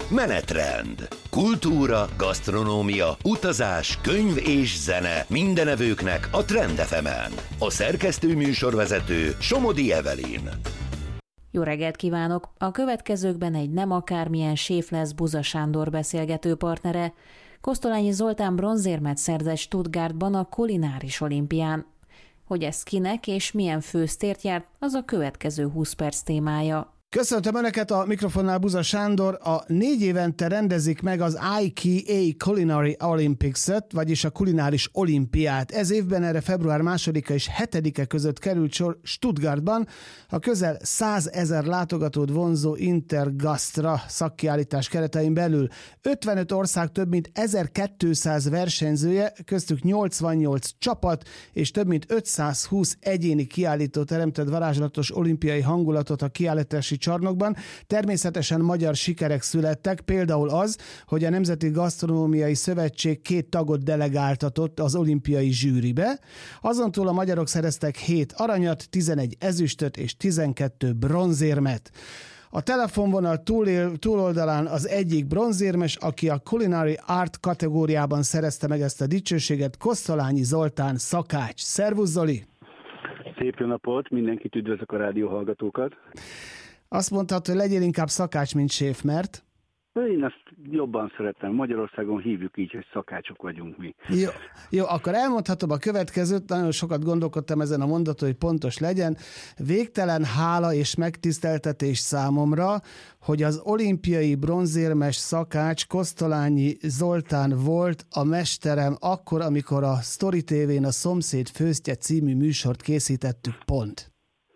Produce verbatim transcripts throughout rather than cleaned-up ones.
Menetrend. Kultúra, gasztronómia, utazás, könyv és zene mindenevőknek a Trend ef emen. A szerkesztő műsorvezető Somodi Evelyn. Jó reggelt kívánok! A következőkben egy nem akármilyen séf lesz Buza Sándor beszélgető partnere. Kosztolányi Zoltán bronzérmet szerzett Stuttgartban a kulináris olimpián. Hogy ez kinek és milyen főztért járt, az a következő húsz perc témája. Köszöntöm Önöket, a mikrofonnál Buza Sándor. A négy évente rendezik meg az I K A Culinary Olympics-et, vagyis a kulináris olimpiát. Ez évben erre február másodika és hetedike között került sor Stuttgartban, a közel százezer látogatót vonzó Intergastra szakkiállítás keretein belül. ötvenöt ország több mint ezerkétszáz versenyzője, köztük nyolcvannyolc csapat és több mint ötszázhúsz egyéni kiállító teremtett varázslatos olimpiai hangulatot a kiállítási csarnokban. Természetesen magyar sikerek születtek, például az, hogy a Nemzeti Gasztronómiai Szövetség két tagot delegáltatott az olimpiai zsűribe. Azontúl a magyarok szereztek hét aranyat, tizenegy ezüstöt és tizenkét bronzérmet. A telefonvonal túlél, túloldalán az egyik bronzérmes, aki a Culinary Art kategóriában szerezte meg ezt a dicsőséget, Kosztolányi Zoltán szakács. Szervusz, Zoli! Szép jó napot, mindenkit üdvözlök a rádióhallgatókat. Azt mondtad, hogy legyél inkább szakács, mint séf, mert? Én ezt jobban szeretem. Magyarországon hívjuk így, hogy szakácsok vagyunk mi. Jó, jó, akkor elmondhatom a következőt, nagyon sokat gondolkodtam ezen a mondaton, hogy pontos legyen. Végtelen hála és megtiszteltetés számomra, hogy az olimpiai bronzérmes szakács Kosztolányi Zoltán volt a mesterem akkor, amikor a Story té vén a Szomszéd főztje című műsort készítettük, pont.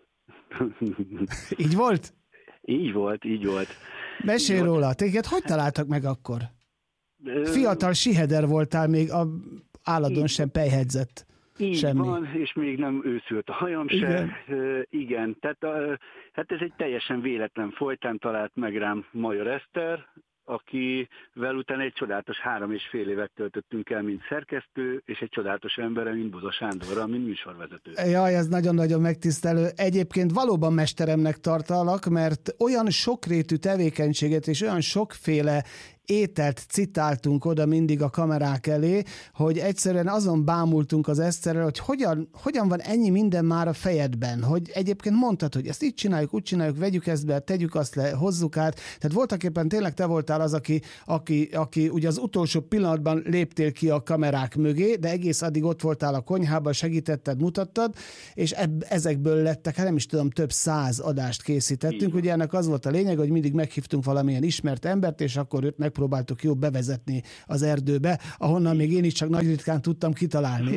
Így volt? Így volt, így volt. Mesélj így róla, volt. Téged hogy találtak meg akkor? Fiatal siheder voltál, még a álladon így, sem pejhedzett. Így semmi. Van, és még nem őszült a hajam se. Igen, uh, igen. Tehát uh, hát ez egy teljesen véletlen folytán talált meg rám Major Eszter, akivel utána egy csodálatos három és fél évet töltöttünk el, mint szerkesztő, és egy csodálatos emberre, mint Buza Sándorra, mint műsorvezető. Jaj, ez nagyon-nagyon megtisztelő. Egyébként valóban mesteremnek tartalak, mert olyan sokrétű tevékenységet és olyan sokféle ételt citáltunk oda mindig a kamerák elé, hogy egyszerűen azon bámultunk az Eszterrel, hogy hogyan, hogyan van ennyi minden már a fejedben, hogy egyébként mondtad, hogy ezt így csináljuk, úgy csináljuk, vegyük ezt be, tegyük azt le, hozzuk át. Tehát voltaképpen tényleg te voltál az, aki, aki, aki ugye az utolsó pillanatban léptél ki a kamerák mögé, de egész addig ott voltál a konyhában, segítetted, mutattad, és ebb, ezekből lettek, hát nem is tudom, több száz adást készítettünk. Ugye ennek az volt a lényeg, hogy mindig meghívtunk valamilyen ismert embert, és akkor őt megpróbáltuk jó bevezetni az erdőbe, ahonnan még én is csak nagy ritkán tudtam kitalálni.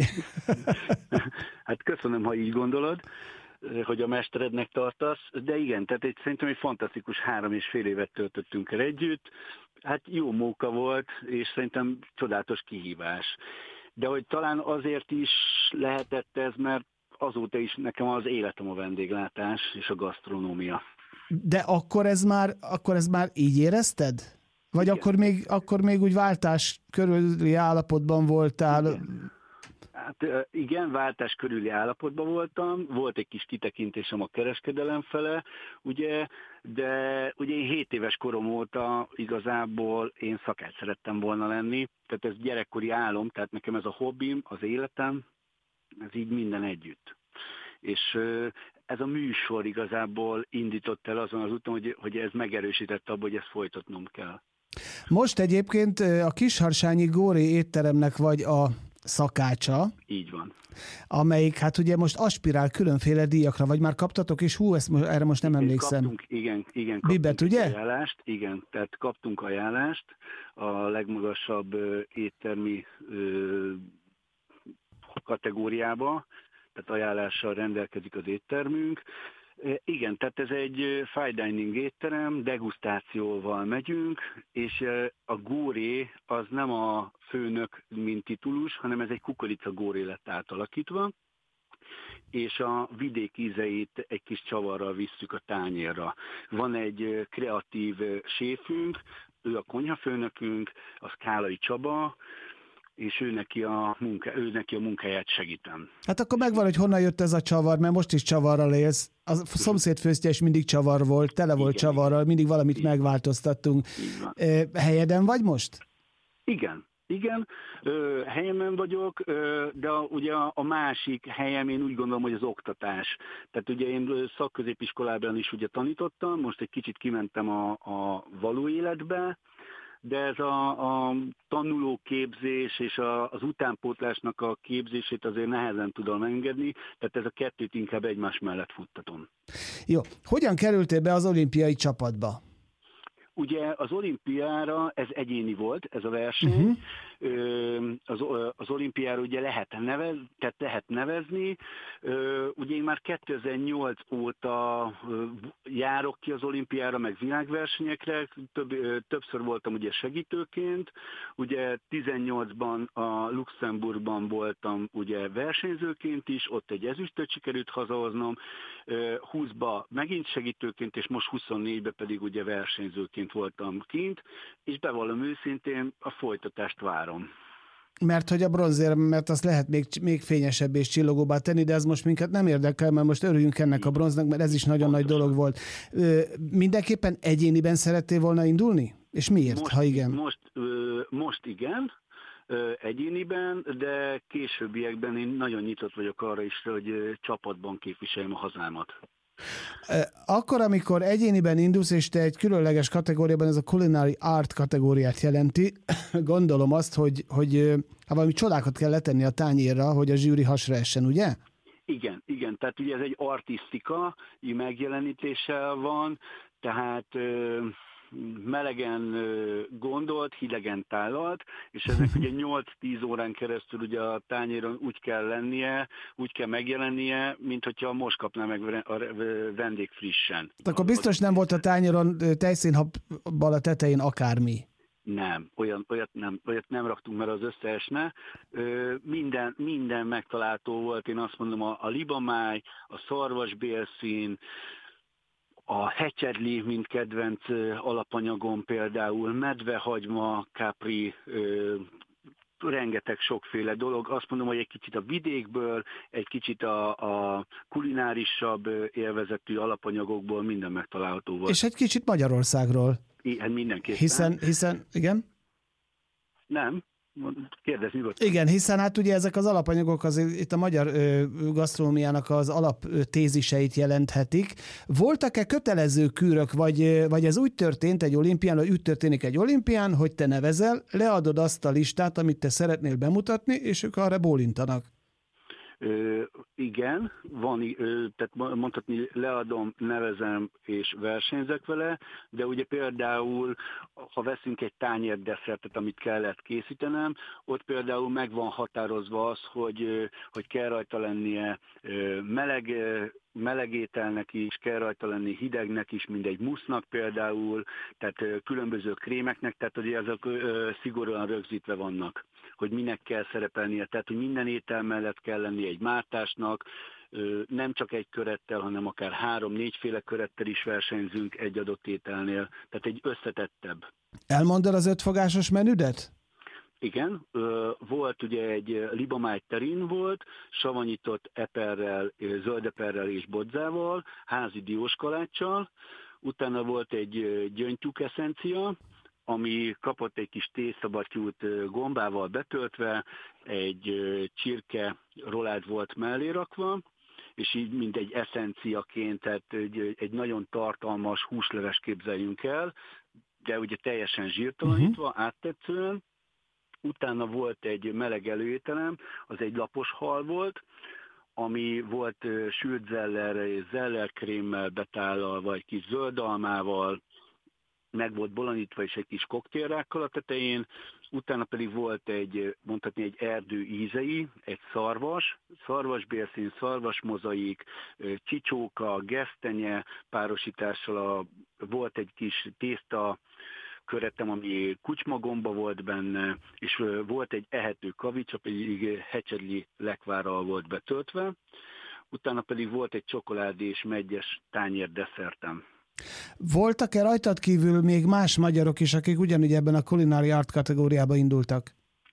Hát köszönöm, ha így gondolod, hogy a mesterednek tartasz, de igen, tehát egy, szerintem egy fantasztikus három és fél évet töltöttünk el együtt, hát jó móka volt, és szerintem csodálatos kihívás. De hogy talán azért is lehetett ez, mert azóta is nekem az életem a vendéglátás és a gasztronómia. De akkor ez már, akkor ez már így érezted? Vagy akkor még, akkor még úgy váltás körüli állapotban voltál? Igen. Hát igen, váltás körüli állapotban voltam, volt egy kis kitekintésem a kereskedelem fele, ugye, de ugye én hét éves korom óta igazából én szakács szerettem volna lenni, tehát ez gyerekkori álom, tehát nekem ez a hobbim, az életem, ez így minden együtt. És ez a műsor igazából indított el azon az úton, hogy, hogy ez megerősítette abban, hogy ezt folytatnom kell. Most egyébként a Kisharsányi Góri étteremnek vagy a szakácsa. Így van. Amelyik hát ugye most aspirál különféle díjakra, vagy már kaptatok, és hú, ezt most, erre most nem emlékszem. Kaptunk, igen, igen, kaptunk Bibet, ugye? Ajánlást, igen, tehát kaptunk ajánlást a legmagasabb ö, éttermi ö, kategóriába, tehát ajánlással rendelkezik az éttermünk. Igen, tehát ez egy fine dining étterem, degustációval megyünk, és a góré az nem a főnök, mint titulus, hanem ez egy kukorica góré lett átalakítva, és a vidék ízeit egy kis csavarral visszük a tányérra. Van egy kreatív séfünk, ő a konyhafőnökünk, az Kálai Csaba, és ő neki a, munka, ő neki a munkáját segítem. Hát akkor megvan, hogy honnan jött ez a csavar, mert most is csavarral élsz. A szomszéd főztje is mindig csavar volt, tele volt igen, csavarral, mindig valamit igen. megváltoztattunk. Helyeden vagy most? Igen. Igen, ö, helyemen vagyok, ö, de a, ugye a, a másik helyem én úgy gondolom, hogy az oktatás. Tehát ugye én szakközépiskolában is ugye tanítottam, most egy kicsit kimentem a, a való életbe, de ez a, a tanulóképzés és a, az utánpótlásnak a képzését azért nehezen tudom engedni, tehát ez a kettőt inkább egymás mellett futtatom. Jó, hogyan kerültél be az olimpiai csapatba? Ugye az olimpiára ez egyéni volt, ez a verseny. Uh-huh. Az, az olimpiára ugye lehet, nevez, tehát lehet nevezni. Ugye én már kétezer-nyolc óta járok ki az olimpiára, meg világversenyekre. Több, többször voltam ugye segítőként. Ugye tizennyolcban a Luxemburgban voltam ugye versenyzőként is, ott egy ezüstöt sikerült hazahoznom. húszba megint segítőként, és most huszonnégyben pedig ugye versenyzőként voltam kint, és bevallom őszintén, a folytatást várom. Mert hogy a bronzért, mert azt lehet még, még fényesebb és csillogóbbá tenni, de ez most minket nem érdekel, mert most örüljünk ennek a bronznak, mert ez is nagyon Pontosan. Nagy dolog volt. Mindenképpen egyéniben szerettél volna indulni? És miért, most, ha igen? Most, most igen, egyéniben, de későbbiekben én nagyon nyitott vagyok arra is, hogy csapatban képviseljem a hazámat. Akkor, amikor egyéniben indulsz, és te egy különleges kategóriában, ez a culinary art kategóriát jelenti, gondolom azt, hogy, hogy hát valami csodákat kell letenni a tányérra, hogy a zsűri hasra essen, ugye? Igen, igen, tehát ugye ez egy artisztika megjelenítéssel van, tehát melegen gondolt, hidegen tállalt, és ennek ugye nyolc-tíz órán keresztül ugye a tányéron úgy kell lennie, úgy kell megjelennie, mint hogyha most kapná meg a vendég frissen. Akkor biztos nem volt a tányéron tejszínhabbal a tetején akármi. Nem, olyan, olyat, nem, olyat nem raktunk, mert az összeesne. Minden, minden megtalálható volt, én azt mondom, a, a libamáj, a szarvasbélszín, a hecsedli, mint kedvenc alapanyagom például, medvehagyma, kapri, ö, rengeteg sokféle dolog. Azt mondom, hogy egy kicsit a vidékből, egy kicsit a, a kulinárisabb élvezetű alapanyagokból minden megtalálható volt. És egy kicsit Magyarországról. Igen, mindenképpen. Hiszen, hiszen, igen? Nem. Kérdezz, mi volt? Igen, hiszen hát ugye ezek az alapanyagok az, itt a magyar ö, gasztronómiának az alaptéziseit jelenthetik. Voltak-e kötelező kürök, vagy, vagy ez úgy történt egy olimpián, vagy úgy történik egy olimpián, hogy te nevezel, leadod azt a listát, amit te szeretnél bemutatni, és ők arra bólintanak? Ö, igen, van, ö, tehát mondhatni leadom, nevezem és versenyzek vele, de ugye például, ha veszünk egy tányérdesszertet, amit kellett készítenem, ott például meg van határozva az, hogy, hogy kell rajta lennie meleg, meleg ételnek is, kell rajta lenni hidegnek is, mindegy musznak például, tehát különböző krémeknek, tehát hogy ezek szigorúan rögzítve vannak, hogy minek kell szerepelnie, tehát hogy minden étel mellett kell lenni egy mártásnak, nem csak egy körettel, hanem akár három-négyféle körettel is versenyzünk egy adott ételnél, tehát egy összetettebb. Elmondod az ötfogásos menüdet? Igen, volt ugye egy libamáj terin volt, savanyított eperrel, zöldeperrel és bodzával, házi dióskaláccsal, utána volt egy gyöngytyúk eszencia, ami kapott egy kis tésztabattyút gombával betöltve, egy csirke rolád volt mellé rakva, és így mint egy eszenciaként, tehát egy, egy nagyon tartalmas húsleves képzeljünk el, de ugye teljesen zsírtalanítva, uh-huh. áttetszően. Utána volt egy meleg előételem, az egy lapos hal volt, ami volt sült zellerre és zellerkrémmel betállalva, egy kis zöldalmával, meg volt bolondítva és egy kis koktélrákkal a tetején, utána pedig volt egy, mondhatni egy erdő ízei, egy szarvas, szarvasbélszín, szarvasmozaik, csicsóka, gesztenye párosítással, a, volt egy kis tészta köretem, ami kucsmagomba volt benne, és volt egy ehető kavics, pedig hecsedli lekvárral volt betöltve, utána pedig volt egy csokoládé és meggyes tányérdesszertem. Voltak-e rajtad kívül még más magyarok is, akik ugyanígy ebben a culinary art kategóriába indultak?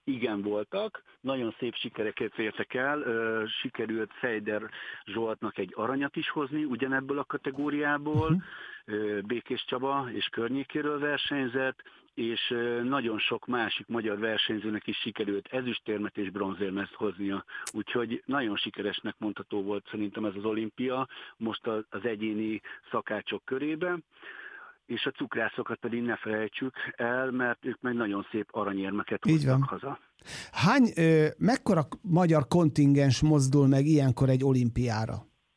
Igen, voltak, nagyon szép sikereket értek el, sikerült Fejder Zsoltnak egy aranyat is hozni ugyanebből a kategóriából, uh-huh. Békés Csaba és környékéről versenyzett, és nagyon sok másik magyar versenyzőnek is sikerült ezüstérmet és bronzérmet hoznia. Úgyhogy nagyon sikeresnek mondható volt szerintem ez az olimpia, most az egyéni szakácsok körében. És a cukrászokat pedig ne felejtsük el, mert ők meg nagyon szép aranyérmeket hoztak haza. Hány, ö, mekkora magyar kontingens mozdul meg ilyenkor egy olimpiára?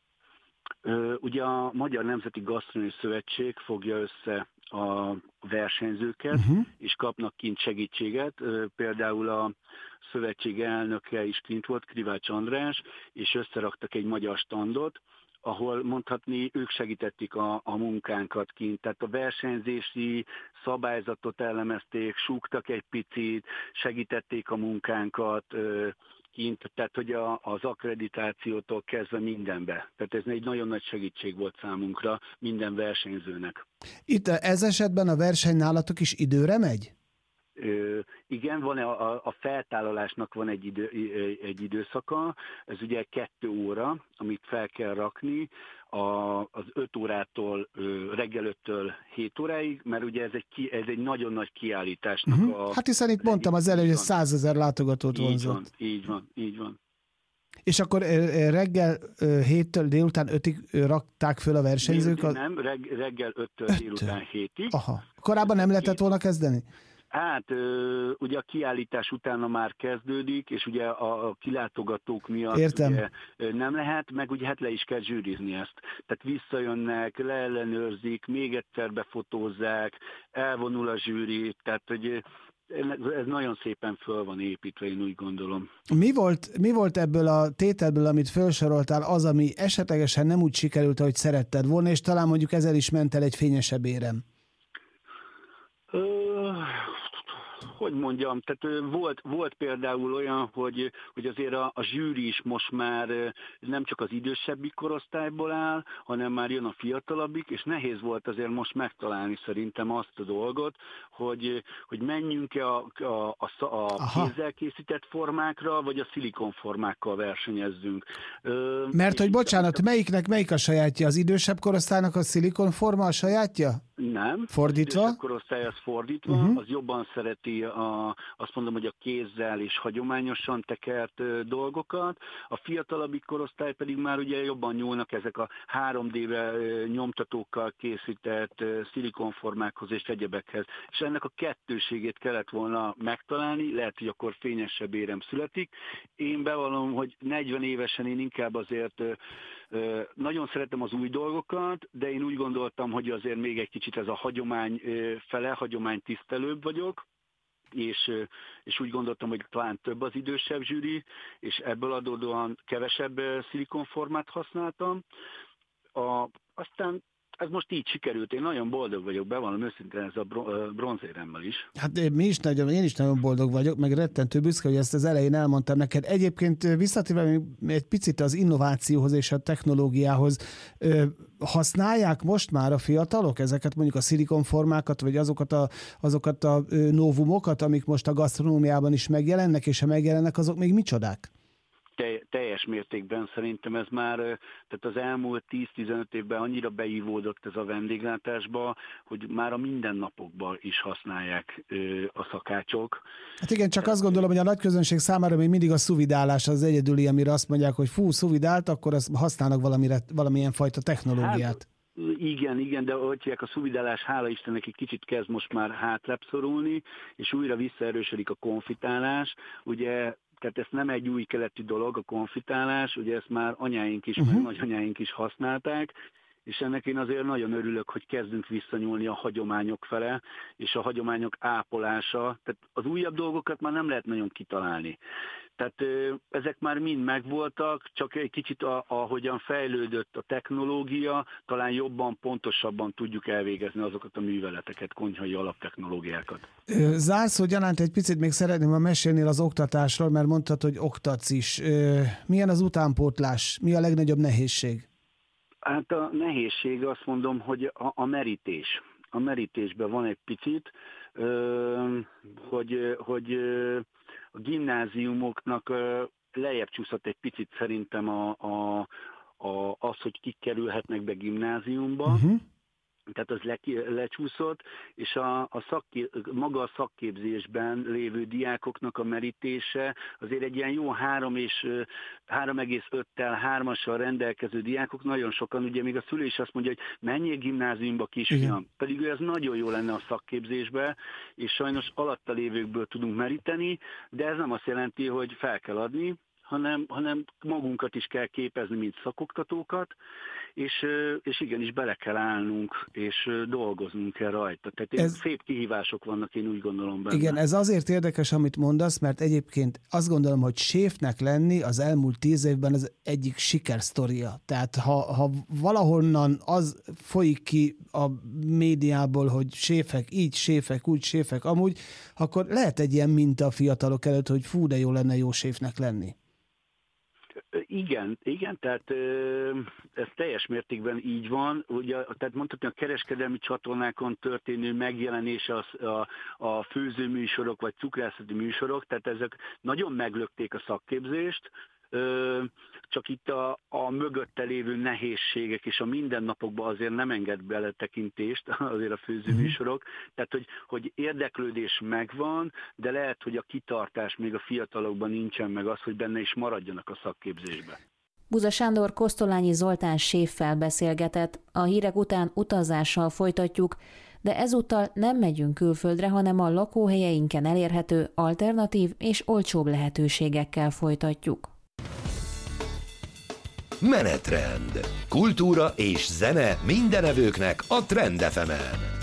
Ö, ugye a Magyar Nemzeti Gasztronómiai Szövetség fogja össze a versenyzőket, uh-huh. és kapnak kint segítséget. Ö, például a szövetség elnöke is kint volt, Krivács András, és összeraktak egy magyar standot, ahol mondhatni, ők segítették a, a munkánkat kint. Tehát a versenyzési szabályzatot elemezték, súgtak egy picit, segítették a munkánkat ö, kint, tehát hogy a, az akkreditációtól kezdve mindenbe. Tehát ez egy nagyon nagy segítség volt számunkra, minden versenyzőnek. Itt ez esetben a verseny nálatok is időre megy? Ö, igen, van a, a feltállalásnak van egy, idő, egy időszaka, ez ugye kettő óra, amit fel kell rakni a, az öt órától, ö, reggel öttől hét óráig, mert ugye ez egy, ki, ez egy nagyon nagy kiállításnak uh-huh. a... Hát hiszen itt mondtam az előbb, hogy százezer látogatót vonzott. Így van, így van, így van. És akkor reggel héttől délután ötig rakták föl a versenyzők? Délután nem, reg, reggel öttől délután hétig. Aha. Korábban nem lehetett volna kezdeni? Hát ugye a kiállítás utána már kezdődik, és ugye a kilátogatók miatt ugye nem lehet, meg ugye hát le is kell zsűrizni ezt. Tehát visszajönnek, leellenőrzik, még egyszer befotózzák, elvonul a zsűri, tehát hogy ez nagyon szépen föl van építve, én úgy gondolom. Mi volt, mi volt ebből a tételből, amit felsoroltál, az, ami esetlegesen nem úgy sikerült, ahogy szeretted volna, és talán mondjuk ezzel is ment el egy fényesebb érem? Hogy mondjam, tehát volt, volt például olyan, hogy, hogy azért a, a zsűri is most már nem csak az idősebbik korosztályból áll, hanem már jön a fiatalabbik, és nehéz volt azért most megtalálni szerintem azt a dolgot, hogy, hogy menjünk-e a, a, a, a kézzel készített formákra, vagy a szilikonformákkal versenyezzünk. Mert hogy bocsánat, melyiknek melyik a sajátja? Az idősebb korosztálynak a szilikonforma a sajátja? Nem. Fordítva? Az idősebb korosztály az fordítva, uh-huh. az jobban szereti a, azt mondom, hogy a kézzel és hagyományosan tekert ö, dolgokat. A fiatalabbik korosztály pedig már ugye jobban nyúlnak ezek a három dé-re nyomtatókkal készített ö, szilikonformákhoz és egyebekhez. És ennek a kettőségét kellett volna megtalálni, lehet, hogy akkor fényesebb érem születik. Én bevallom, hogy negyven évesen én inkább azért ö, ö, nagyon szeretem az új dolgokat, de én úgy gondoltam, hogy azért még egy kicsit ez a hagyomány ö, fele, hagyomány tisztelőbb vagyok. És, és úgy gondoltam, hogy talán több az idősebb zsűri, és ebből adódóan kevesebb szilikonformát használtam. A, aztán ez most így sikerült, én nagyon boldog vagyok, bevallom őszintén ez a bronzéremmel is. Hát mi is nagyon, én is nagyon boldog vagyok, meg rettentő büszke, hogy ezt az elején elmondtam neked. Egyébként visszatérve egy picit az innovációhoz és a technológiához, használják most már a fiatalok ezeket, mondjuk a szilikonformákat, vagy azokat a, azokat a novumokat, amik most a gasztronómiában is megjelennek, és ha megjelennek, azok még micsodák? Teljes mértékben szerintem ez már, tehát az elmúlt tíz-tizenöt évben annyira beívódott ez a vendéglátásba, hogy már a mindennapokban is használják a szakácsok. Hát igen, csak azt gondolom, hogy a nagy közönség számára még mindig a szuvidálás az egyedüli, amire azt mondják, hogy fú, szuvidált, akkor azt használnak valamire, valamilyen fajta technológiát. Hát, igen, igen, de hogy a szuvidálás, hála Istennek, egy kicsit kezd most már hátrább szorulni, és újra visszaerősödik a konfitálás. Ugye tehát ez nem egy új keleti dolog, a konfitálás, ugye ezt már anyáink is, uh-huh. meg nagyanyáink is használták, és ennek én azért nagyon örülök, hogy kezdünk visszanyúlni a hagyományok fele, és a hagyományok ápolása, tehát az újabb dolgokat már nem lehet nagyon kitalálni. Tehát ezek már mind megvoltak, csak egy kicsit a, ahogyan fejlődött a technológia, talán jobban, pontosabban tudjuk elvégezni azokat a műveleteket, konyhai alaptechnológiákat. Zárszó gyanánt egy picit még szeretném, ha mesélnél az oktatásról, mert mondtad, hogy oktatsz is. Milyen az utánpótlás? Mi a legnagyobb nehézség? Hát a nehézség azt mondom, hogy a, a merítés. A merítésben van egy picit, hogy, hogy a gimnáziumoknak lejjebb csúszott egy picit szerintem a, a, a, az, hogy kik kerülhetnek be gimnáziumba. Uh-huh. Tehát az le, lecsúszott, és a, a szakkép, maga a szakképzésben lévő diákoknak a merítése azért egy ilyen jó három és három egész öttel, hármassal rendelkező diákok, nagyon sokan, ugye még a szülő is azt mondja, hogy menjél gimnáziumba, kisfiam. Igen. Pedig ő ez nagyon jó lenne a szakképzésbe, és sajnos alatta lévőkből tudunk meríteni, de ez nem azt jelenti, hogy fel kell adni, hanem, hanem magunkat is kell képezni, mint szakoktatókat, és, és igenis bele kell állnunk, és dolgoznunk kell rajta. Tehát ez, szép kihívások vannak, én úgy gondolom benne. Igen, ez azért érdekes, amit mondasz, mert egyébként azt gondolom, hogy séfnek lenni az elmúlt tíz évben az egyik sikersztoria. Tehát ha, ha valahonnan az folyik ki a médiából, hogy séfek így, séfek úgy, séfek amúgy, akkor lehet egy ilyen minta a fiatalok előtt, hogy fú, de jó lenne jó séfnek lenni. Igen, igen, tehát ez teljes mértékben így van. Ugye, tehát mondhatni, a kereskedelmi csatornákon történő megjelenése a, a, a főzőműsorok vagy cukrászati műsorok, tehát ezek nagyon meglökték a szakképzést, csak itt a, a mögötte lévő nehézségek és a mindennapokban azért nem enged bele tekintést azért a főzőműsorok, tehát hogy, hogy érdeklődés megvan, de lehet, hogy a kitartás még a fiatalokban nincsen meg az, hogy benne is maradjanak a szakképzésbe. Buza Sándor Kosztolányi Zoltán séffel beszélgetett, a hírek után utazással folytatjuk, de ezúttal nem megyünk külföldre, hanem a lakóhelyeinken elérhető alternatív és olcsóbb lehetőségekkel folytatjuk. Menetrend. Kultúra és zene mindenevőknek a Trend ef emen.